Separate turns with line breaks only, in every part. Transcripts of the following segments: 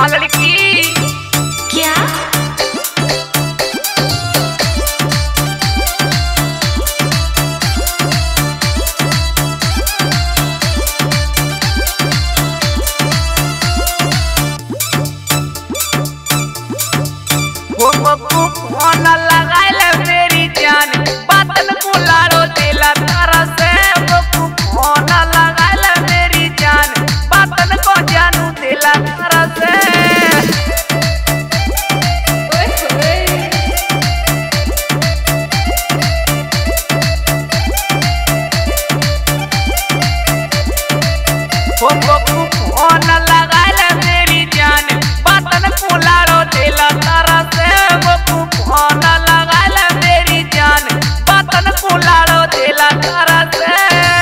लड़की
क्या?
फोन लगाइल मेरी जान बातन बुलाड़ो दिला तारा से फोन लगाइल मेरी जान बातन को जानू दिला तारा से फोन लगाइल मेरी जान बातन बुलाड़ो दिला तारा से फोन लगाइल मेरी जान बातन बुलाड़ो दिला तारा से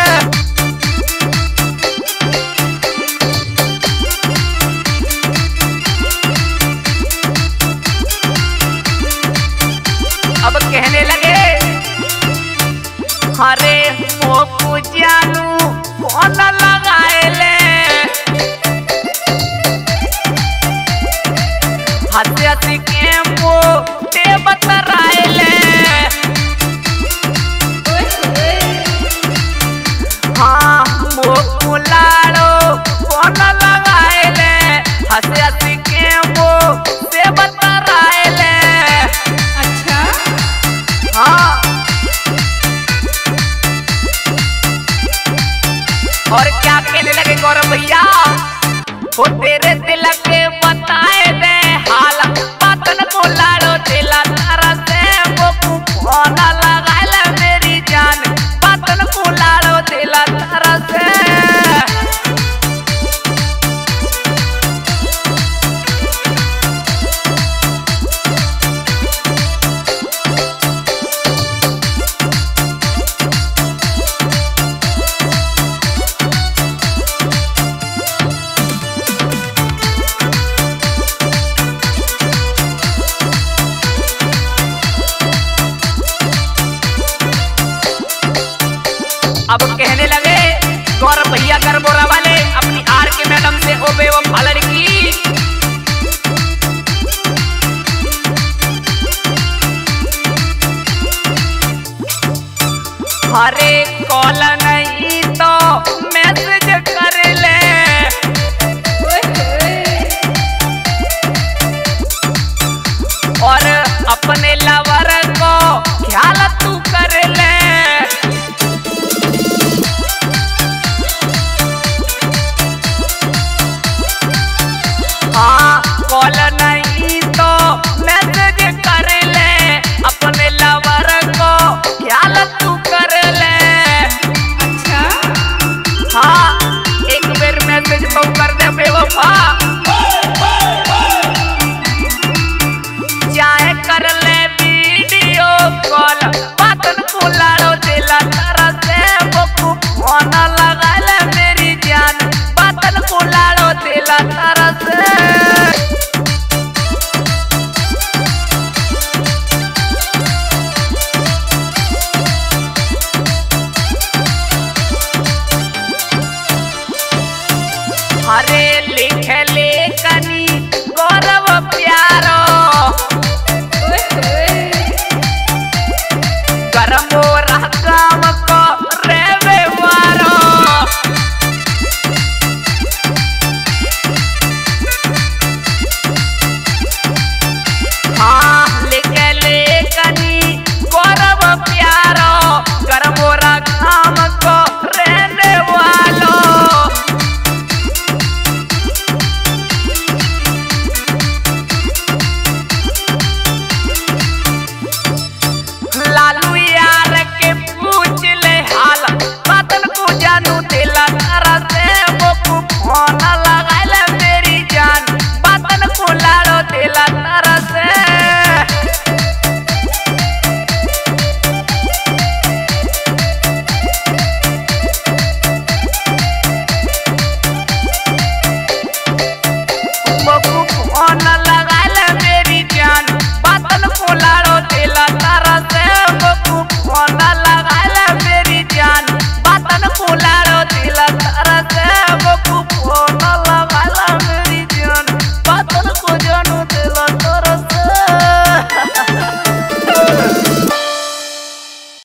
अब कहने लगे अरे वो जानू फोन लगाएले हंसी हंसी के वो ते बतराएले हाँ वो बुलाड़ो फोन लगाएले हंसी हंसी के वो ते बतराएले।
अच्छा
हाँ और क्या कहने लगे गौरव भैया वो तेरे दिल के बताए दे हाल बातन बुलाड़ो दिला तारा से वो फोन लगाइल मेरी जान बातन बुलाड़ो दिला तारा से अब कहने लगे गौरव भैया गरबोरा वाले अपनी आर के मैडम से ओ बेवफा लड़की हरे कॉलन